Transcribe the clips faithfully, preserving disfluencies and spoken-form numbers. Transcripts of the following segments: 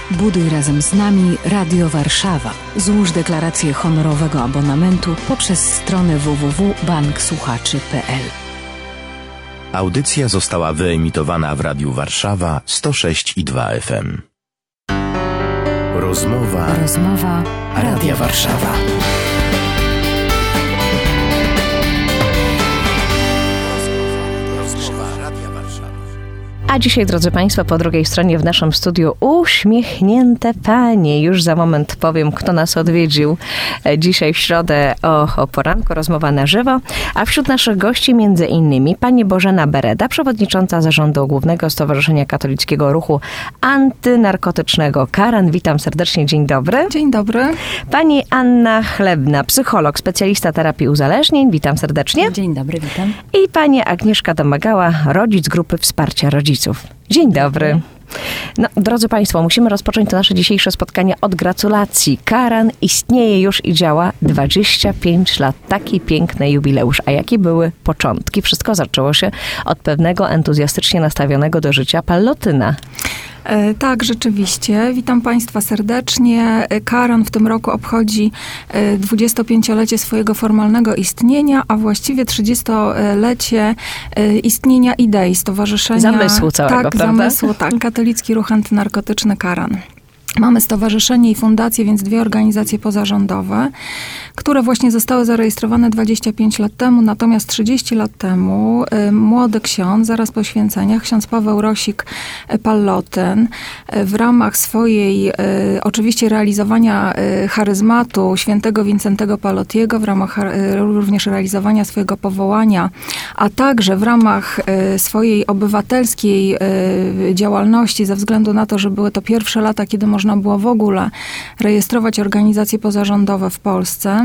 Buduj razem z nami Radio Warszawa. Złóż deklarację honorowego abonamentu poprzez stronę w w w kropka bank słuchaczy kropka p l. Audycja została wyemitowana w Radiu Warszawa sto sześć i dwa F M. Rozmowa, Rozmowa Radia Warszawa. A dzisiaj, drodzy Państwo, po drugiej stronie w naszym studiu uśmiechnięte panie. Już za moment powiem, kto nas odwiedził dzisiaj w środę o, o poranku, rozmowa na żywo. A wśród naszych gości między innymi pani Bożena Bereda, przewodnicząca Zarządu Głównego Stowarzyszenia Katolickiego Ruchu Antynarkotycznego KARAN. Witam serdecznie, dzień dobry. Dzień dobry. Pani Anna Chlebna, psycholog, specjalista terapii uzależnień. Witam serdecznie. Dzień dobry, witam. I pani Agnieszka Domagała, rodzic Grupy Wsparcia Rodziców. Dzień dobry. No, drodzy Państwo, musimy rozpocząć to nasze dzisiejsze spotkanie od gratulacji. KARAN istnieje już i działa dwadzieścia pięć lat. Taki piękny jubileusz. A jakie były początki? Wszystko zaczęło się od pewnego entuzjastycznie nastawionego do życia Pallotyna. E, tak, rzeczywiście. Witam Państwa serdecznie. KARAN w tym roku obchodzi e, dwudziestopięciolecie swojego formalnego istnienia, a właściwie trzydziestolecie e, istnienia idei stowarzyszenia. Zamysłu całego, tak, prawda? Zamysłu, tak. Katolicki Ruch Antynarkotyczny KARAN. Mamy stowarzyszenie i fundację, więc dwie organizacje pozarządowe, które właśnie zostały zarejestrowane dwadzieścia pięć lat temu, natomiast trzydzieści lat temu y, młody ksiądz, zaraz po święceniach, ksiądz Paweł Rosik Pallotyn, y, w ramach swojej, y, oczywiście realizowania y, charyzmatu świętego Wincentego Pallotiego, w ramach y, również realizowania swojego powołania, a także w ramach y, swojej obywatelskiej y, działalności, ze względu na to, że były to pierwsze lata, kiedy można można było w ogóle rejestrować organizacje pozarządowe w Polsce,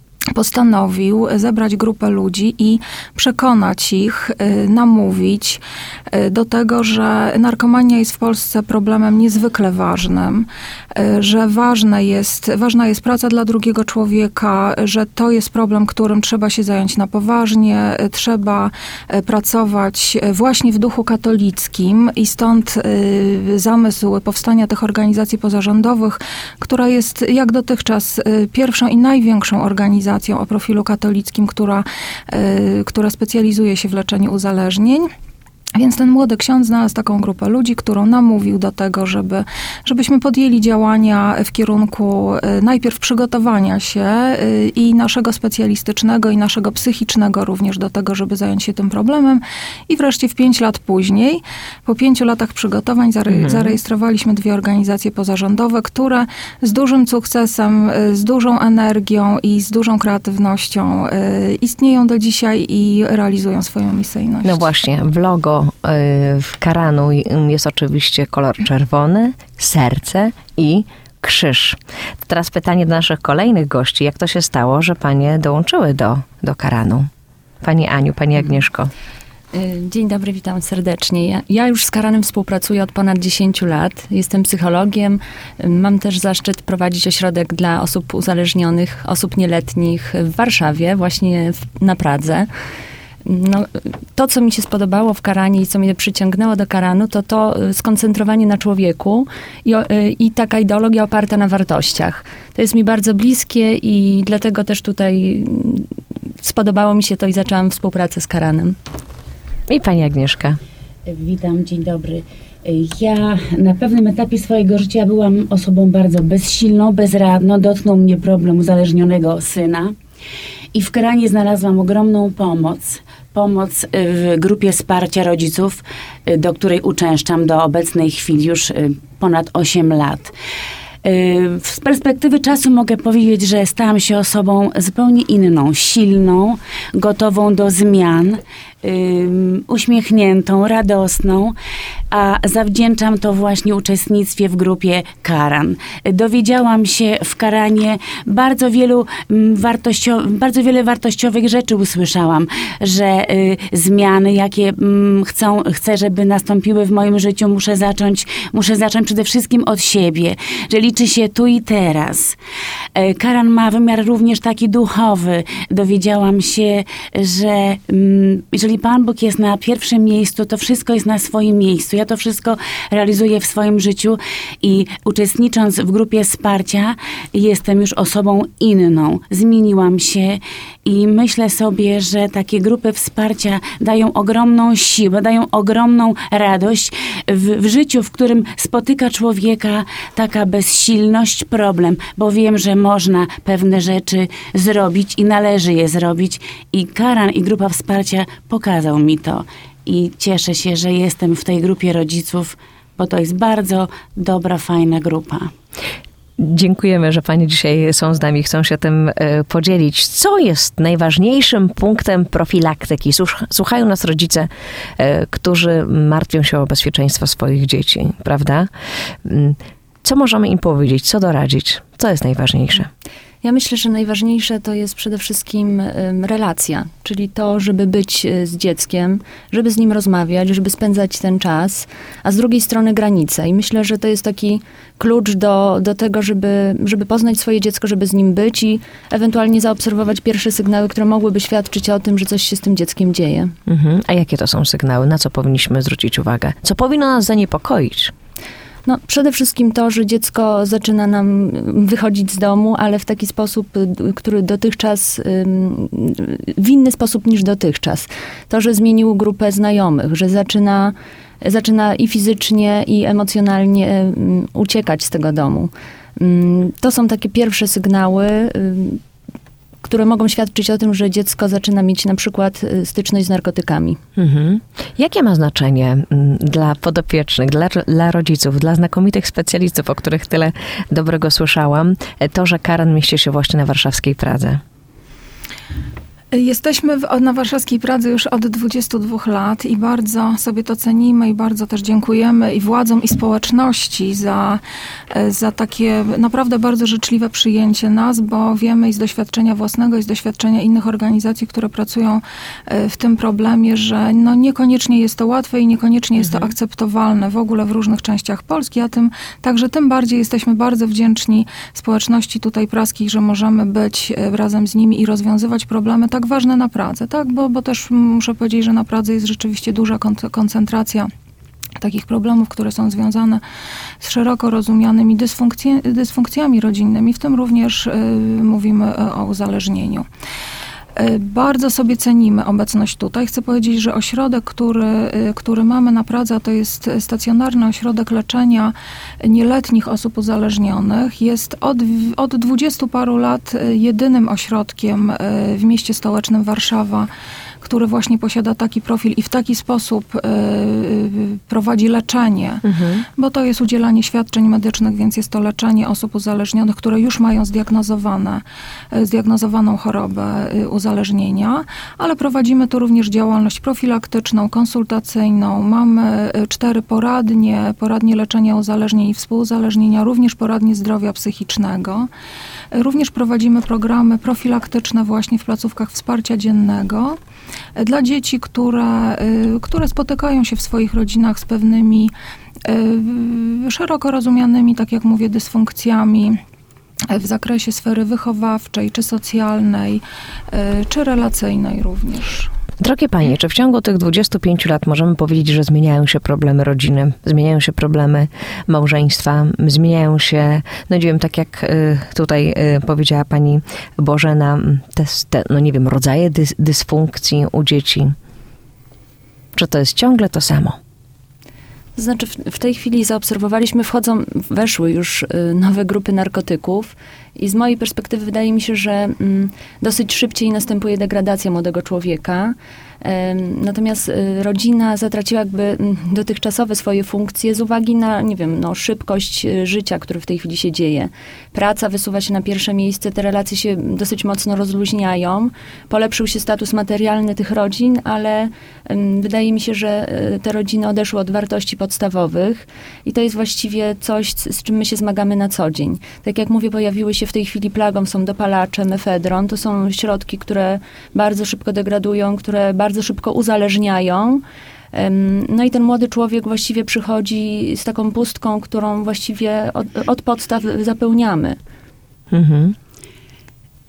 postanowił zebrać grupę ludzi i przekonać ich, namówić do tego, że narkomania jest w Polsce problemem niezwykle ważnym, że ważne jest, ważna jest praca dla drugiego człowieka, że to jest problem, którym trzeba się zająć na poważnie, trzeba pracować właśnie w duchu katolickim i stąd zamysł powstania tych organizacji pozarządowych, która jest jak dotychczas pierwszą i największą organizacją o profilu katolickim, która, y, która specjalizuje się w leczeniu uzależnień. Więc ten młody ksiądz znalazł taką grupę ludzi, którą namówił do tego, żeby, żebyśmy podjęli działania w kierunku y, najpierw przygotowania się y, i naszego specjalistycznego, i naszego psychicznego również do tego, żeby zająć się tym problemem. I wreszcie w pięć lat później, po pięciu latach przygotowań zare, mhm. zarejestrowaliśmy dwie organizacje pozarządowe, które z dużym sukcesem, y, z dużą energią i z dużą kreatywnością y, istnieją do dzisiaj i realizują swoją misyjność. No właśnie, w logo w KARANu jest oczywiście kolor czerwony, serce i krzyż. Teraz pytanie do naszych kolejnych gości. Jak to się stało, że panie dołączyły do, do KARANu? Pani Aniu, pani Agnieszko. Dzień dobry, witam serdecznie. Ja, ja już z KARANem współpracuję od ponad dziesięciu lat. Jestem psychologiem. Mam też zaszczyt prowadzić ośrodek dla osób uzależnionych, osób nieletnich w Warszawie, właśnie w, na Pradze. No, to, co mi się spodobało w KARANie i co mnie przyciągnęło do KARANu, to to skoncentrowanie na człowieku i, i taka ideologia oparta na wartościach. To jest mi bardzo bliskie i dlatego też tutaj spodobało mi się to i zaczęłam współpracę z KARANem. I pani Agnieszka. Witam, dzień dobry. Ja na pewnym etapie swojego życia byłam osobą bardzo bezsilną, bezradną. Dotknął mnie problem uzależnionego syna. I w KARANie znalazłam ogromną pomoc. Pomoc w grupie wsparcia rodziców, do której uczęszczam do obecnej chwili już ponad osiem lat. Z perspektywy czasu mogę powiedzieć, że stałam się osobą zupełnie inną, silną, gotową do zmian, uśmiechniętą, radosną, a zawdzięczam to właśnie uczestnictwie w grupie KARAN. Dowiedziałam się w KARANie bardzo wielu wartościowych, bardzo wiele wartościowych rzeczy usłyszałam, że y, zmiany, jakie y, chcą, chcę, żeby nastąpiły w moim życiu, muszę zacząć, muszę zacząć przede wszystkim od siebie, że liczy się tu i teraz. Y, KARAN ma wymiar również taki duchowy. Dowiedziałam się, że y, jeżeli jeżeli Pan Bóg jest na pierwszym miejscu, to wszystko jest na swoim miejscu. Ja to wszystko realizuję w swoim życiu i uczestnicząc w grupie wsparcia, jestem już osobą inną. Zmieniłam się i myślę sobie, że takie grupy wsparcia dają ogromną siłę, dają ogromną radość w, w życiu, w którym spotyka człowieka taka bezsilność, problem, bo wiem, że można pewne rzeczy zrobić i należy je zrobić. I Karan i grupa wsparcia pokazał mi to. I cieszę się, że jestem w tej grupie rodziców, bo to jest bardzo dobra, fajna grupa. Dziękujemy, że Panie dzisiaj są z nami, chcą się tym podzielić. Co jest najważniejszym punktem profilaktyki? Słuchają nas rodzice, którzy martwią się o bezpieczeństwo swoich dzieci, prawda? Co możemy im powiedzieć? Co doradzić? Co jest najważniejsze? Ja myślę, że najważniejsze to jest przede wszystkim relacja, czyli to, żeby być z dzieckiem, żeby z nim rozmawiać, żeby spędzać ten czas, a z drugiej strony granice. I myślę, że to jest taki klucz do, do tego, żeby, żeby poznać swoje dziecko, żeby z nim być i ewentualnie zaobserwować pierwsze sygnały, które mogłyby świadczyć o tym, że coś się z tym dzieckiem dzieje. Mhm. A jakie to są sygnały? Na co powinniśmy zwrócić uwagę? Co powinno nas zaniepokoić? No, przede wszystkim to, że dziecko zaczyna nam wychodzić z domu, ale w taki sposób, który dotychczas, w inny sposób niż dotychczas. To, że zmienił grupę znajomych, że zaczyna, zaczyna i fizycznie, i emocjonalnie uciekać z tego domu. To są takie pierwsze sygnały, które mogą świadczyć o tym, że dziecko zaczyna mieć na przykład styczność z narkotykami. Mhm. Jakie ma znaczenie dla podopiecznych, dla, dla rodziców, dla znakomitych specjalistów, o których tyle dobrego słyszałam, to, że Karan mieści się właśnie na warszawskiej Pradze? Jesteśmy w, na warszawskiej Pradze już od dwudziestu dwóch lat i bardzo sobie to cenimy i bardzo też dziękujemy i władzom, i społeczności za, za takie naprawdę bardzo życzliwe przyjęcie nas, bo wiemy i z doświadczenia własnego, i z doświadczenia innych organizacji, które pracują w tym problemie, że no niekoniecznie jest to łatwe i niekoniecznie jest to akceptowalne w ogóle w różnych częściach Polski, a tym także tym bardziej jesteśmy bardzo wdzięczni społeczności tutaj praskiej, że możemy być razem z nimi i rozwiązywać problemy tak ważne na Pradze, tak? Bo, bo też muszę powiedzieć, że na Pradze jest rzeczywiście duża koncentracja takich problemów, które są związane z szeroko rozumianymi dysfunkcje, dysfunkcjami rodzinnymi, w tym również y, mówimy o uzależnieniu. Bardzo sobie cenimy obecność tutaj. Chcę powiedzieć, że ośrodek, który, który mamy na Pradze, to jest stacjonarny ośrodek leczenia nieletnich osób uzależnionych. Jest od, od dwudziestu paru lat jedynym ośrodkiem w mieście stołecznym Warszawa, który właśnie posiada taki profil i w taki sposób y, prowadzi leczenie, mhm. bo to jest udzielanie świadczeń medycznych, więc jest to leczenie osób uzależnionych, które już mają zdiagnozowane, zdiagnozowaną chorobę y, uzależnienia, ale prowadzimy tu również działalność profilaktyczną, konsultacyjną. Mamy cztery poradnie, poradnie leczenia uzależnień i współuzależnienia, również poradnie zdrowia psychicznego. Również prowadzimy programy profilaktyczne właśnie w placówkach wsparcia dziennego dla dzieci, które, które spotykają się w swoich rodzinach z pewnymi szeroko rozumianymi, tak jak mówię, dysfunkcjami w zakresie sfery wychowawczej, czy socjalnej, czy relacyjnej również. Drogie Panie, czy w ciągu tych dwudziestu pięciu lat możemy powiedzieć, że zmieniają się problemy rodziny, zmieniają się problemy małżeństwa, zmieniają się, no nie wiem, tak jak tutaj powiedziała Pani Bożena, te, te no nie wiem, rodzaje dys, dysfunkcji u dzieci? Czy to jest ciągle to samo? To znaczy w, w tej chwili zaobserwowaliśmy, wchodzą, weszły już nowe grupy narkotyków i z mojej perspektywy wydaje mi się, że mm, dosyć szybciej następuje degradacja młodego człowieka. Natomiast rodzina zatraciła jakby dotychczasowe swoje funkcje z uwagi na, nie wiem, no, szybkość życia, który w tej chwili się dzieje. Praca wysuwa się na pierwsze miejsce, te relacje się dosyć mocno rozluźniają. Polepszył się status materialny tych rodzin, ale wydaje mi się, że te rodziny odeszły od wartości podstawowych i to jest właściwie coś, z czym my się zmagamy na co dzień. Tak jak mówię, pojawiły się w tej chwili plagą, są dopalacze, mefedron. To są środki, które bardzo szybko degradują, które bardzo bardzo szybko uzależniają. No i ten młody człowiek właściwie przychodzi z taką pustką, którą właściwie od, od podstaw zapełniamy. Mhm.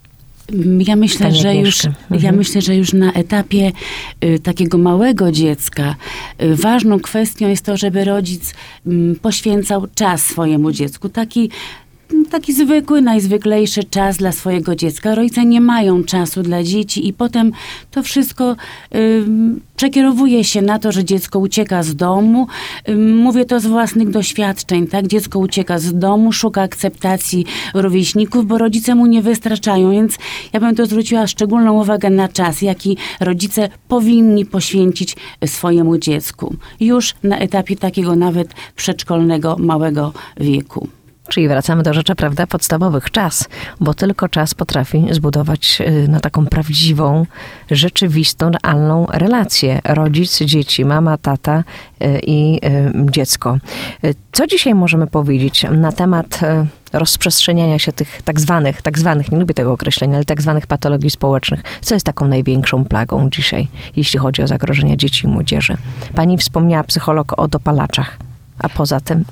Ja myślę, Pani że już, mhm. ja myślę, że już na etapie y, takiego małego dziecka y, ważną kwestią jest to, żeby rodzic y, poświęcał czas swojemu dziecku. Taki Taki zwykły, najzwyklejszy czas dla swojego dziecka. Rodzice nie mają czasu dla dzieci i potem to wszystko y, przekierowuje się na to, że dziecko ucieka z domu. Y, mówię to z własnych doświadczeń, tak? Dziecko ucieka z domu, szuka akceptacji rówieśników, bo rodzice mu nie wystarczają, więc ja bym to zwróciła szczególną uwagę na czas, jaki rodzice powinni poświęcić swojemu dziecku. Już na etapie takiego nawet przedszkolnego, małego wieku. Czyli wracamy do rzeczy, prawda, podstawowych. Czas, bo tylko czas potrafi zbudować no, taką prawdziwą, rzeczywistą, realną relację. Rodzic, dzieci, mama, tata i y, dziecko. Co dzisiaj możemy powiedzieć na temat rozprzestrzeniania się tych tak zwanych, tak zwanych, nie lubię tego określenia, ale tak zwanych patologii społecznych? Co jest taką największą plagą dzisiaj, jeśli chodzi o zagrożenia dzieci i młodzieży? Pani wspomniała, psycholog, o dopalaczach, a poza tym...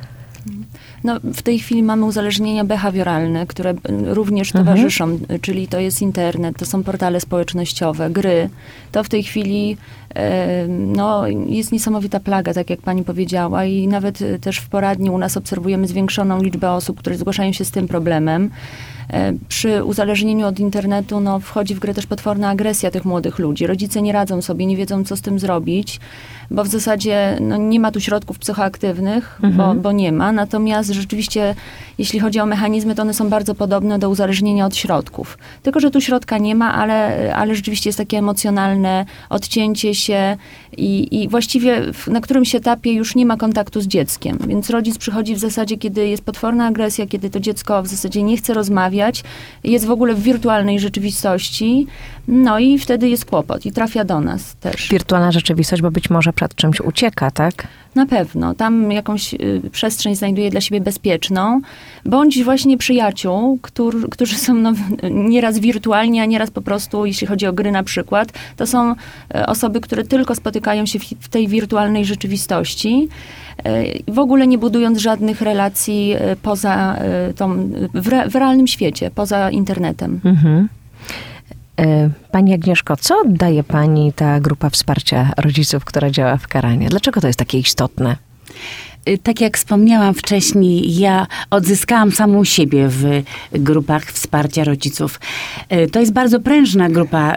No, w tej chwili mamy uzależnienia behawioralne, które również towarzyszą, mhm. czyli to jest internet, to są portale społecznościowe, gry. To w tej chwili e, no, jest niesamowita plaga, tak jak pani powiedziała, i nawet też w poradni u nas obserwujemy zwiększoną liczbę osób, które zgłaszają się z tym problemem. E, przy uzależnieniu od internetu no, wchodzi w grę też potworna agresja tych młodych ludzi. Rodzice nie radzą sobie, nie wiedzą, co z tym zrobić, bo w zasadzie no, nie ma tu środków psychoaktywnych, mhm. bo, bo nie ma. Natomiast rzeczywiście, jeśli chodzi o mechanizmy, to one są bardzo podobne do uzależnienia od środków. Tylko że tu środka nie ma, ale, ale rzeczywiście jest takie emocjonalne odcięcie się i, i właściwie w, na którymś etapie już nie ma kontaktu z dzieckiem. Więc rodzic przychodzi w zasadzie, kiedy jest potworna agresja, kiedy to dziecko w zasadzie nie chce rozmawiać, jest w ogóle w wirtualnej rzeczywistości, no i wtedy jest kłopot i trafia do nas też. Wirtualna rzeczywistość, bo być może przed czymś ucieka, tak? Na pewno. Tam jakąś y, przestrzeń znajduje dla siebie bezpieczną, bądź właśnie przyjaciół, którzy, którzy są no, nieraz wirtualni, a nieraz po prostu, jeśli chodzi o gry na przykład, to są y, osoby, które tylko spotykają się w, w tej wirtualnej rzeczywistości, y, w ogóle nie budując żadnych relacji y, poza y, tą, w, re, w realnym świecie, poza internetem. Mhm. Pani Agnieszko, co daje pani ta grupa wsparcia rodziców, która działa w Karanie? Dlaczego to jest takie istotne? Tak jak wspomniałam wcześniej, ja odzyskałam samą siebie w grupach wsparcia rodziców. To jest bardzo prężna grupa.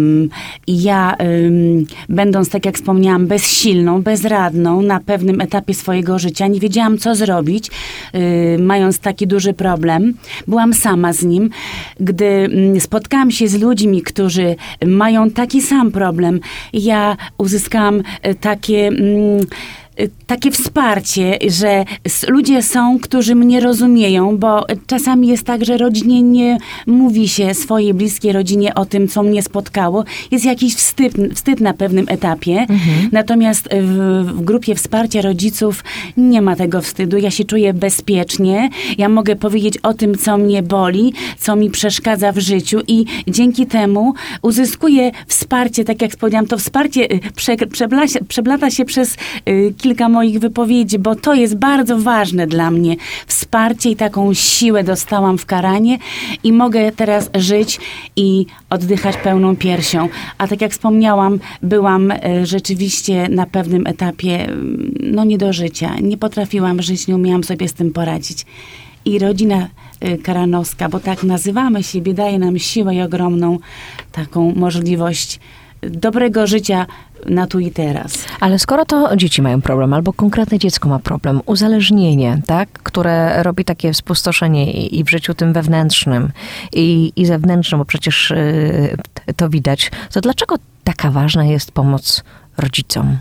Ja, będąc, tak jak wspomniałam, bezsilną, bezradną na pewnym etapie swojego życia, nie wiedziałam, co zrobić, mając taki duży problem. Byłam sama z nim. Gdy spotkałam się z ludźmi, którzy mają taki sam problem, ja uzyskałam takie... takie wsparcie, że ludzie są, którzy mnie rozumieją, bo czasami jest tak, że rodzinie nie mówi się swojej bliskiej rodzinie o tym, co mnie spotkało. Jest jakiś wstyd, wstyd na pewnym etapie. Mhm. Natomiast w, w grupie wsparcia rodziców nie ma tego wstydu. Ja się czuję bezpiecznie. Ja mogę powiedzieć o tym, co mnie boli, co mi przeszkadza w życiu i dzięki temu uzyskuję wsparcie, tak jak wspomniałam, to wsparcie prze, przebla, przeblata się przez kilka moich wypowiedzi, bo to jest bardzo ważne dla mnie. Wsparcie i taką siłę dostałam w Karanie i mogę teraz żyć i oddychać pełną piersią. A tak jak wspomniałam, byłam rzeczywiście na pewnym etapie no nie do życia. Nie potrafiłam żyć, nie umiałam sobie z tym poradzić. I rodzina karanowska, bo tak nazywamy siebie, daje nam siłę i ogromną taką możliwość dobrego życia na tu i teraz. Ale skoro to dzieci mają problem, albo konkretne dziecko ma problem, uzależnienie, tak, które robi takie spustoszenie i, i w życiu tym wewnętrznym, i, i zewnętrznym, bo przecież y, to widać, to dlaczego taka ważna jest pomoc rodzicom?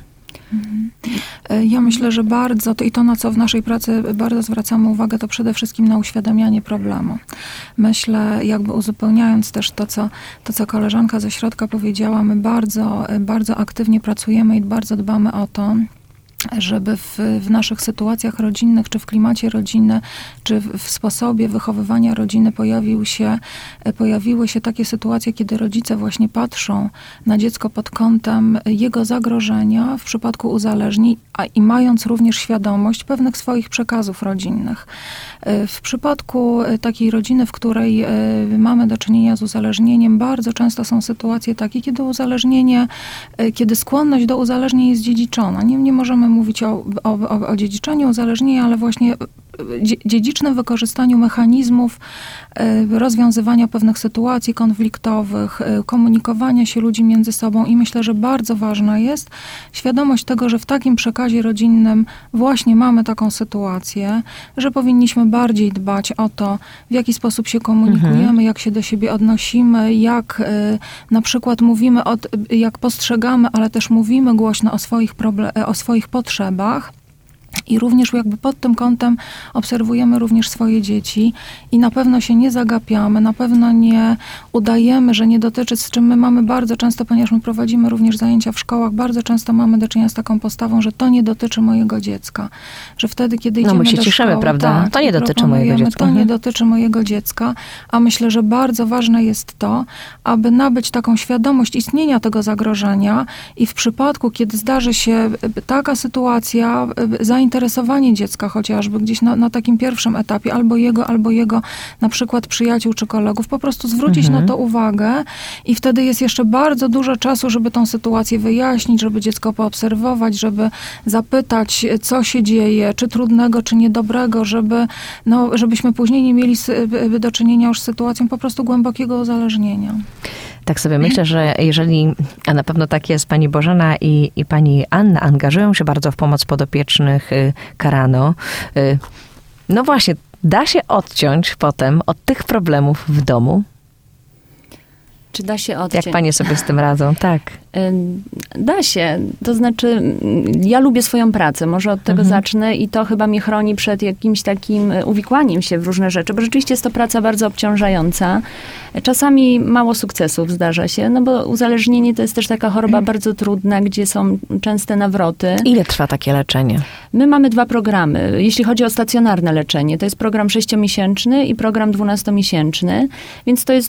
Ja myślę, że bardzo, to i to, na co w naszej pracy bardzo zwracamy uwagę, to przede wszystkim na uświadamianie problemu. Myślę, jakby uzupełniając też to, co, to, co koleżanka ze środka powiedziała, my bardzo, bardzo aktywnie pracujemy i bardzo dbamy o to, żeby w, w naszych sytuacjach rodzinnych, czy w klimacie rodziny, czy w, w sposobie wychowywania rodziny pojawił się, pojawiły się takie sytuacje, kiedy rodzice właśnie patrzą na dziecko pod kątem jego zagrożenia w przypadku uzależnień, a i mając również świadomość pewnych swoich przekazów rodzinnych. W przypadku takiej rodziny, w której mamy do czynienia z uzależnieniem, bardzo często są sytuacje takie, kiedy uzależnienie, kiedy skłonność do uzależnień jest dziedziczona. Nie, nie możemy mówić o, o, o dziedziczeniu uzależnienia, ale właśnie dziedzicznym wykorzystaniu mechanizmów rozwiązywania pewnych sytuacji konfliktowych, komunikowania się ludzi między sobą i myślę, że bardzo ważna jest świadomość tego, że w takim przekazie rodzinnym właśnie mamy taką sytuację, że powinniśmy bardziej dbać o to, w jaki sposób się komunikujemy, mhm. jak się do siebie odnosimy, jak na przykład mówimy, od, jak postrzegamy, ale też mówimy głośno o swoich, problem- o swoich potrzebach. I również jakby pod tym kątem obserwujemy również swoje dzieci i na pewno się nie zagapiamy, na pewno nie udajemy, że nie dotyczy, z czym my mamy bardzo często, ponieważ my prowadzimy również zajęcia w szkołach, bardzo często mamy do czynienia z taką postawą, że to nie dotyczy mojego dziecka. Że wtedy, kiedy idziemy no my się do cieszymy, szkoły, prawda? Tak, to nie dotyczy mojego dziecka. To nie dotyczy mojego dziecka, a myślę, że bardzo ważne jest to, aby nabyć taką świadomość istnienia tego zagrożenia i w przypadku, kiedy zdarzy się taka sytuacja, zainteresowanie dziecka chociażby gdzieś na, na takim pierwszym etapie, albo jego, albo jego na przykład przyjaciół czy kolegów, po prostu zwrócić mhm. na to uwagę i wtedy jest jeszcze bardzo dużo czasu, żeby tą sytuację wyjaśnić, żeby dziecko poobserwować, żeby zapytać, co się dzieje, czy trudnego, czy niedobrego, żeby, no, żebyśmy później nie mieli do czynienia już z sytuacją po prostu głębokiego uzależnienia. Tak sobie myślę, że jeżeli, a na pewno tak jest, pani Bożena i, i pani Anna angażują się bardzo w pomoc podopiecznych Karano. No właśnie, da się odciąć potem od tych problemów w domu? Czy da się odciąć? Jak panie sobie z tym radzą? Tak. Da się. To znaczy, ja lubię swoją pracę. Może od tego mhm. zacznę i to chyba mnie chroni przed jakimś takim uwikłaniem się w różne rzeczy, bo rzeczywiście jest to praca bardzo obciążająca. Czasami mało sukcesów zdarza się, no bo uzależnienie to jest też taka choroba mhm. bardzo trudna, gdzie są częste nawroty. Ile trwa takie leczenie? My mamy dwa programy. Jeśli chodzi o stacjonarne leczenie, to jest program sześciomiesięczny i program dwunastomiesięczny, więc to jest,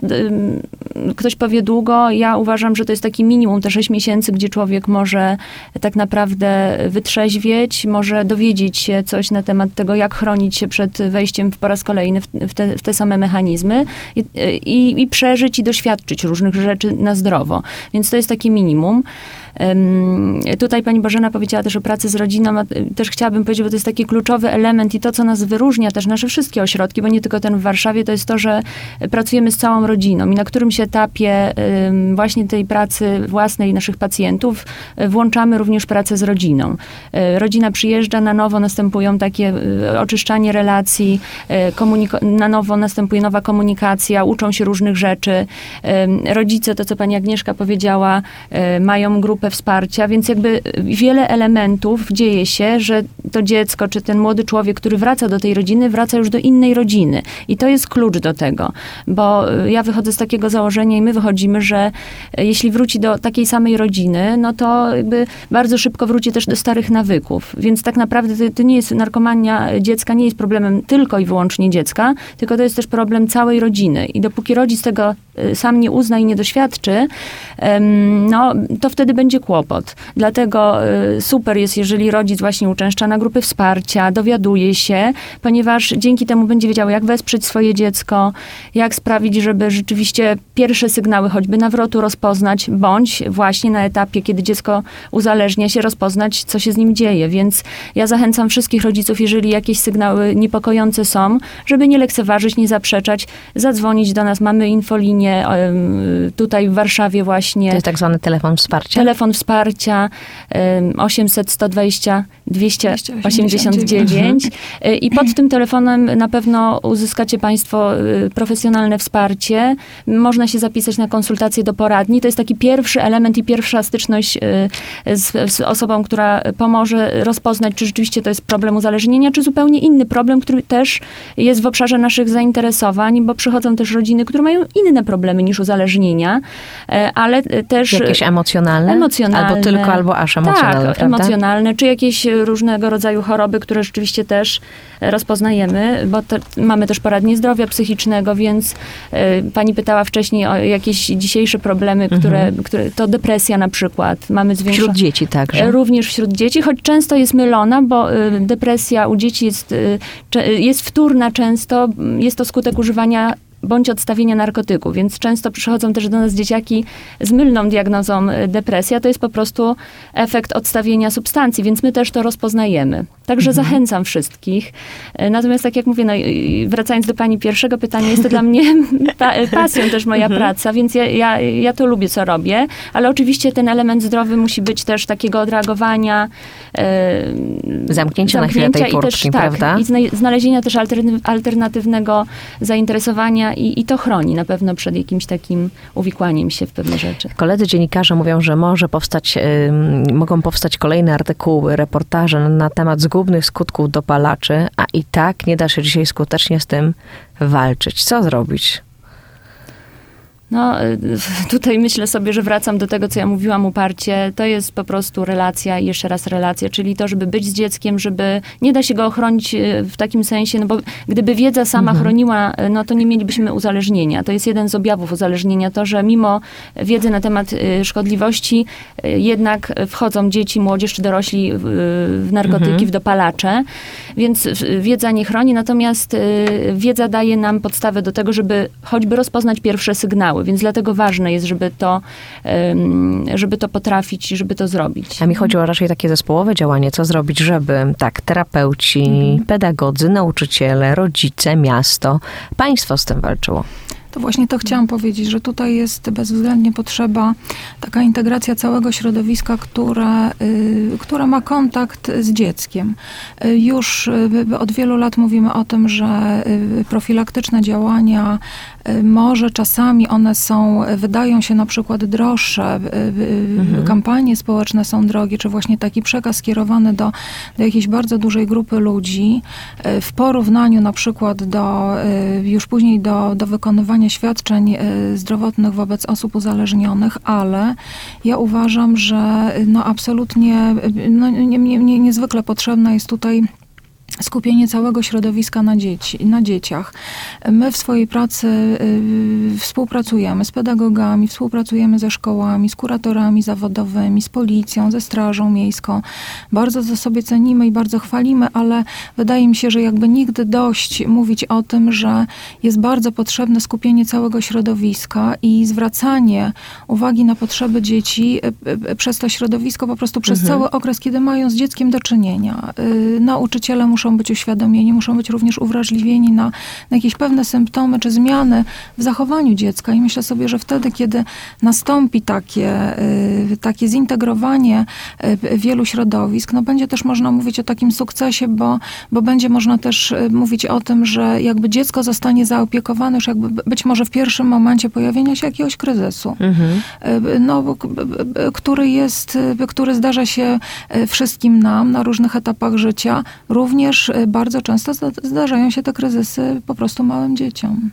ktoś powie długo, ja uważam, że to jest taki minimum, te sześć miesięcy, gdzie człowiek może tak naprawdę wytrzeźwieć, może dowiedzieć się coś na temat tego, jak chronić się przed wejściem po raz kolejny w, w, te, w te same mechanizmy i, i, i przeżyć i doświadczyć różnych rzeczy na zdrowo. Więc to jest takie minimum. Um, tutaj pani Bożena powiedziała też o pracy z rodziną, a też chciałabym powiedzieć, bo to jest taki kluczowy element i to, co nas wyróżnia, też nasze wszystkie ośrodki, bo nie tylko ten w Warszawie, to jest to, że pracujemy z całą rodziną i na którymś etapie um, właśnie tej pracy własnej naszych pacjentów włączamy również pracę z rodziną. Um, rodzina przyjeżdża, na nowo następują takie um, oczyszczanie relacji, um, na nowo następuje nowa komunikacja, uczą się różnych rzeczy. Um, rodzice, to co pani Agnieszka powiedziała, um, mają grupę wsparcia, więc jakby wiele elementów dzieje się, że to dziecko, czy ten młody człowiek, który wraca do tej rodziny, wraca już do innej rodziny. I to jest klucz do tego, bo ja wychodzę z takiego założenia i my wychodzimy, że jeśli wróci do takiej samej rodziny, no to jakby bardzo szybko wróci też do starych nawyków. Więc tak naprawdę to, to nie jest narkomania dziecka, nie jest problemem tylko i wyłącznie dziecka, tylko to jest też problem całej rodziny. I dopóki rodzic tego sam nie uzna i nie doświadczy, no to wtedy będzie kłopot. Dlatego super jest, jeżeli rodzic właśnie uczęszcza na grupy wsparcia, dowiaduje się, ponieważ dzięki temu będzie wiedział, jak wesprzeć swoje dziecko, jak sprawić, żeby rzeczywiście pierwsze sygnały choćby nawrotu rozpoznać, bądź właśnie na etapie, kiedy dziecko uzależnia się, rozpoznać, co się z nim dzieje. Więc ja zachęcam wszystkich rodziców, jeżeli jakieś sygnały niepokojące są, żeby nie lekceważyć, nie zaprzeczać, zadzwonić do nas. Mamy infolinię tutaj w Warszawie właśnie. To jest tak zwany telefon wsparcia? Telefon wsparcia osiemset, sto dwadzieścia, dwieście osiemdziesiąt dziewięć i pod tym telefonem na pewno uzyskacie państwo profesjonalne wsparcie. Można się zapisać na konsultację do poradni. To jest taki pierwszy element i pierwsza styczność z, z osobą, która pomoże rozpoznać, czy rzeczywiście to jest problem uzależnienia, czy zupełnie inny problem, który też jest w obszarze naszych zainteresowań, bo przychodzą też rodziny, które mają inne problemy. problemy niż uzależnienia, ale też... Jakieś emocjonalne? Emocjonalne. Albo tylko, albo aż emocjonalne, Tak, prawda? emocjonalne, czy jakieś różnego rodzaju choroby, które rzeczywiście też rozpoznajemy, bo to, mamy też poradnie zdrowia psychicznego, więc y, pani pytała wcześniej o jakieś dzisiejsze problemy, które, mhm. które to depresja na przykład. Mamy zwiększo- Wśród dzieci także. Również wśród dzieci, choć często jest mylona, bo y, depresja u dzieci jest, y, jest wtórna często, jest to skutek używania bądź odstawienia narkotyku, więc często przychodzą też do nas dzieciaki z mylną diagnozą depresja. To jest po prostu efekt odstawienia substancji, więc my też to rozpoznajemy. Także mhm. zachęcam wszystkich. Natomiast tak jak mówię, no, wracając do pani pierwszego pytania, jest to dla mnie pa- pasją też moja mhm. praca, więc ja, ja, ja to lubię, co robię, ale oczywiście ten element zdrowy musi być też takiego odreagowania, e, zamknięcia na chwilę tej furtki, prawda? I zna- znalezienia też alterny- alternatywnego zainteresowania I, I to chroni na pewno przed jakimś takim uwikłaniem się w pewne rzeczy. Koledzy dziennikarze mówią, że może powstać, y, mogą powstać kolejne artykuły, reportaże na temat zgubnych skutków dopalaczy, a i tak nie da się dzisiaj skutecznie z tym walczyć. Co zrobić? No, tutaj myślę sobie, że wracam do tego, co ja mówiłam uparcie. To jest po prostu relacja i jeszcze raz relacja, czyli to, żeby być z dzieckiem, żeby nie da się go ochronić w takim sensie, no bo gdyby wiedza sama mhm. chroniła, no to nie mielibyśmy uzależnienia. To jest jeden z objawów uzależnienia, to, że mimo wiedzy na temat szkodliwości jednak wchodzą dzieci, młodzież czy dorośli w narkotyki, mhm. w dopalacze, więc wiedza nie chroni, natomiast wiedza daje nam podstawę do tego, żeby choćby rozpoznać pierwsze sygnały. Więc dlatego ważne jest, żeby to, żeby to potrafić, żeby to zrobić. A mi chodziło o raczej takie zespołowe działanie. Co zrobić, żeby tak, terapeuci, mhm. pedagodzy, nauczyciele, rodzice, miasto, państwo z tym walczyło? To właśnie to chciałam powiedzieć, że tutaj jest bezwzględnie potrzeba taka integracja całego środowiska, które, y, które ma kontakt z dzieckiem. Y, już y, od wielu lat mówimy o tym, że y, profilaktyczne działania y, może czasami one są, wydają się na przykład droższe, y, y, mhm. kampanie społeczne są drogie, czy właśnie taki przekaz skierowany do, do jakiejś bardzo dużej grupy ludzi y, w porównaniu na przykład do, y, już później do, do wykonywania świadczeń zdrowotnych wobec osób uzależnionych, ale ja uważam, że no absolutnie no, nie, nie, nie, niezwykle potrzebna jest tutaj skupienie całego środowiska na, dzieci, na dzieciach. My w swojej pracy y, współpracujemy z pedagogami, współpracujemy ze szkołami, z kuratorami zawodowymi, z policją, ze strażą miejską. Bardzo to sobie cenimy i bardzo chwalimy, ale wydaje mi się, że jakby nigdy dość mówić o tym, że jest bardzo potrzebne skupienie całego środowiska i zwracanie uwagi na potrzeby dzieci y, y, przez to środowisko po prostu przez mhm. cały okres, kiedy mają z dzieckiem do czynienia. Y, nauczyciele muszą być uświadomieni, muszą być również uwrażliwieni na, na jakieś pewne symptomy czy zmiany w zachowaniu dziecka. I myślę sobie, że wtedy, kiedy nastąpi takie, y, takie zintegrowanie y, wielu środowisk, no będzie też można mówić o takim sukcesie, bo, bo będzie można też y, mówić o tym, że jakby dziecko zostanie zaopiekowane już jakby być może w pierwszym momencie pojawienia się jakiegoś kryzysu, mhm. y, no, y, y, który jest, y, który zdarza się wszystkim nam na różnych etapach życia, również bardzo często zdarzają się te kryzysy po prostu małym dzieciom.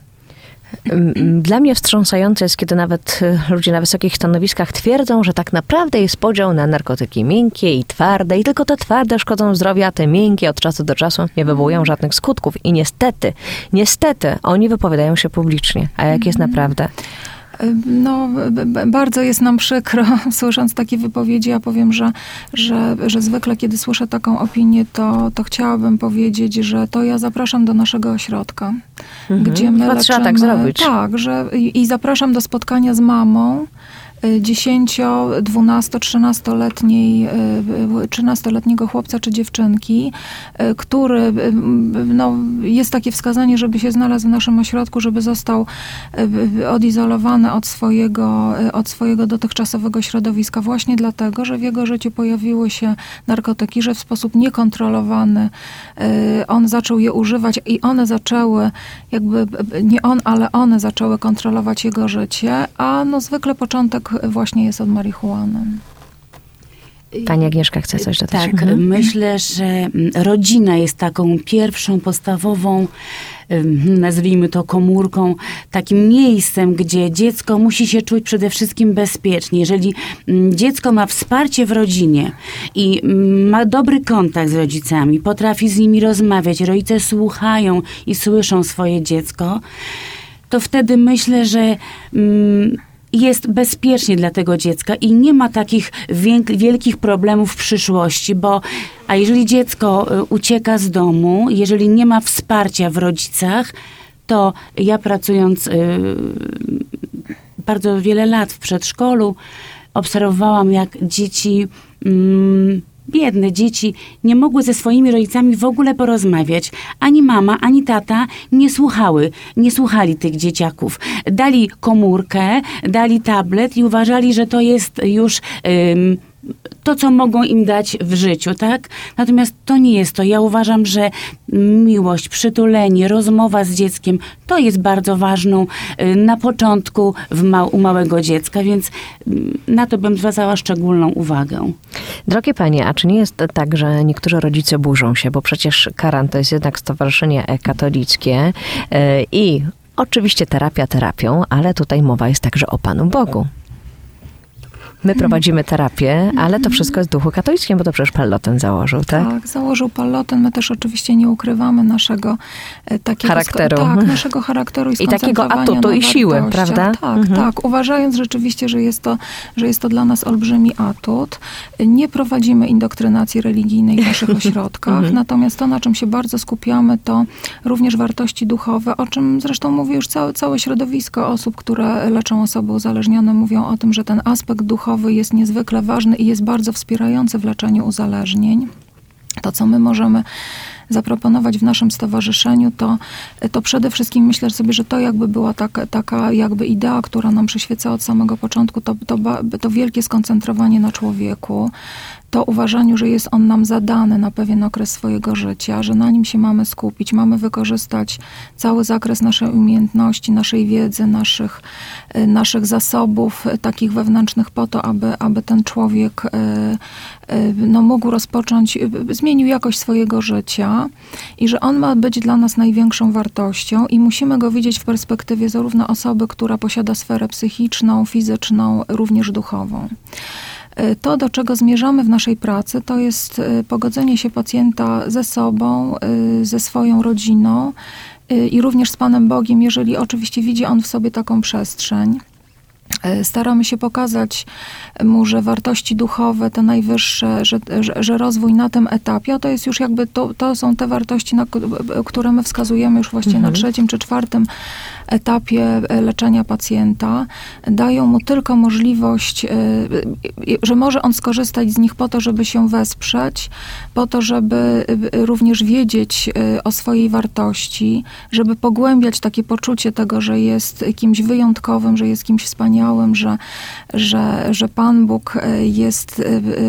Dla mnie wstrząsające jest, kiedy nawet ludzie na wysokich stanowiskach twierdzą, że tak naprawdę jest podział na narkotyki miękkie i twarde i tylko te twarde szkodzą zdrowiu, a te miękkie od czasu do czasu nie wywołują żadnych skutków. I niestety, niestety oni wypowiadają się publicznie. A jak jest naprawdę? No, b- bardzo jest nam przykro, słysząc takie wypowiedzi. Ja powiem, że, że, że zwykle, kiedy słyszę taką opinię, to, to chciałabym powiedzieć, że to ja zapraszam do naszego ośrodka, mhm. gdzie my Chyba leczymy. Trzeba tak zrobić. Tak, że i, i zapraszam do spotkania z mamą dziesięcio, dwunasto, trzynastoletniej, trzynastoletniego chłopca czy dziewczynki, który, no, jest takie wskazanie, żeby się znalazł w naszym ośrodku, żeby został odizolowany od swojego, od swojego dotychczasowego środowiska właśnie dlatego, że w jego życiu pojawiły się narkotyki, że w sposób niekontrolowany on zaczął je używać i one zaczęły, jakby nie on, ale one zaczęły kontrolować jego życie, a no zwykle początek właśnie jest od marihuany. Pani Agnieszka chce coś dodać. Tak, Mhm. myślę, że rodzina jest taką pierwszą, podstawową, nazwijmy to komórką, takim miejscem, gdzie dziecko musi się czuć przede wszystkim bezpiecznie. Jeżeli dziecko ma wsparcie w rodzinie i ma dobry kontakt z rodzicami, potrafi z nimi rozmawiać, rodzice słuchają i słyszą swoje dziecko, to wtedy myślę, że mm, jest bezpiecznie dla tego dziecka i nie ma takich wielkich problemów w przyszłości, bo a jeżeli dziecko ucieka z domu, jeżeli nie ma wsparcia w rodzicach, to ja pracując y, bardzo wiele lat w przedszkolu, obserwowałam, jak dzieci... Mm, biedne dzieci nie mogły ze swoimi rodzicami w ogóle porozmawiać. Ani mama, ani tata nie słuchały, nie słuchali tych dzieciaków. Dali komórkę, dali tablet i uważali, że to jest już ym, to, co mogą im dać w życiu, tak? Natomiast to nie jest to. Ja uważam, że miłość, przytulenie, rozmowa z dzieckiem, to jest bardzo ważną y, na początku w ma- u małego dziecka, więc y, na to bym zwracała szczególną uwagę. Drogie panie, a czy nie jest tak, że niektórzy rodzice burzą się, bo przecież Karan to jest jednak stowarzyszenie katolickie yy, i oczywiście terapia terapią, ale tutaj mowa jest także o Panu Bogu. My prowadzimy terapię, ale to wszystko jest w duchu katolickim, bo to przecież Pallotten założył, tak? Tak, założył Pallotten. My też oczywiście nie ukrywamy naszego e, takiego... Charakteru. Sko- tak, naszego charakteru i I takiego skoncentrowania atutu na i siły, wartościach. prawda? Tak, Mhm. tak. Uważając rzeczywiście, że jest, to, że jest to dla nas olbrzymi atut. Nie prowadzimy indoktrynacji religijnej w naszych ośrodkach, natomiast to, na czym się bardzo skupiamy, to również wartości duchowe, o czym zresztą mówi już całe, całe środowisko osób, które leczą osoby uzależnione, mówią o tym, że ten aspekt duchowy jest niezwykle ważny i jest bardzo wspierający w leczeniu uzależnień. To, co my możemy zaproponować w naszym stowarzyszeniu, to, to przede wszystkim myślę sobie, że to jakby była taka, taka jakby idea, która nam przyświeca od samego początku, to, to, to wielkie skoncentrowanie na człowieku, to uważaniu, że jest on nam zadany na pewien okres swojego życia, że na nim się mamy skupić, mamy wykorzystać cały zakres naszej umiejętności, naszej wiedzy, naszych, naszych zasobów takich wewnętrznych po to, aby, aby ten człowiek no, mógł rozpocząć, zmienił jakość swojego życia i że on ma być dla nas największą wartością i musimy go widzieć w perspektywie zarówno osoby, która posiada sferę psychiczną, fizyczną, również duchową. To, do czego zmierzamy w naszej pracy, to jest pogodzenie się pacjenta ze sobą, ze swoją rodziną i również z Panem Bogiem, jeżeli oczywiście widzi on w sobie taką przestrzeń. Staramy się pokazać mu, że wartości duchowe, te najwyższe, że, że, że rozwój na tym etapie, to jest już jakby, to, to są te wartości, na, które my wskazujemy już właśnie mhm. na trzecim czy czwartym etapie leczenia pacjenta. Dają mu tylko możliwość, że może on skorzystać z nich po to, żeby się wesprzeć, po to, żeby również wiedzieć o swojej wartości, żeby pogłębiać takie poczucie tego, że jest kimś wyjątkowym, że jest kimś wspaniałym, że, że, że Pan Bóg jest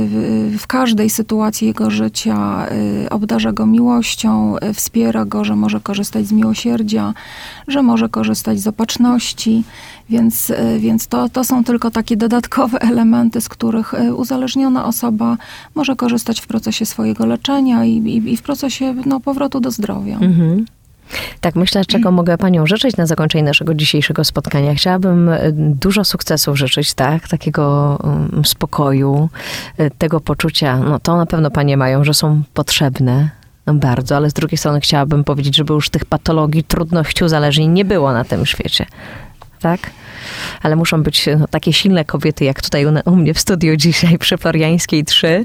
w każdej sytuacji jego życia, obdarza go miłością, wspiera go, że może korzystać z miłosierdzia, że może korzystać z opatrzności, więc, więc to, to są tylko takie dodatkowe elementy, z których uzależniona osoba może korzystać w procesie swojego leczenia i, i, i w procesie no, powrotu do zdrowia. Mhm. Tak, myślę, czego mogę Panią życzyć na zakończenie naszego dzisiejszego spotkania. Chciałabym dużo sukcesów życzyć, tak? Takiego um, spokoju, tego poczucia, no to na pewno Panie mają, że są potrzebne. No bardzo, ale z drugiej strony chciałabym powiedzieć, żeby już tych patologii, trudności, uzależnień nie było na tym świecie. Tak? Ale muszą być no, takie silne kobiety, jak tutaj u, u mnie w studiu dzisiaj przy Floriańskiej trzy, y,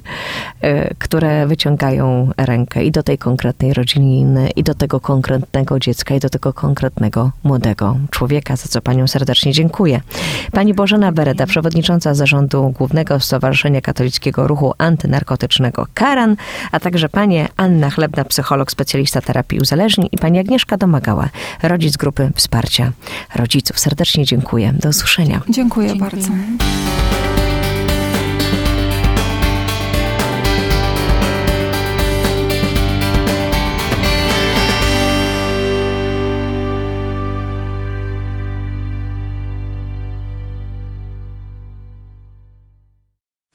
które wyciągają rękę i do tej konkretnej rodziny, i do tego konkretnego dziecka, i do tego konkretnego młodego człowieka, za co Panią serdecznie dziękuję. Pani Bożena Bereda, przewodnicząca Zarządu Głównego Stowarzyszenia Katolickiego Ruchu Antynarkotycznego Karan, a także Pani Anna Chlebna, psycholog, specjalista terapii uzależnień i Pani Agnieszka Domagała, rodzic grupy wsparcia rodziców. Serdecznie dziękuję. Do usłyszenia. Dziękuję, Dziękuję. bardzo.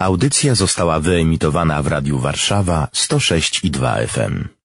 Audycja została wyemitowana w Radiu Warszawa sto sześć i dwa F M.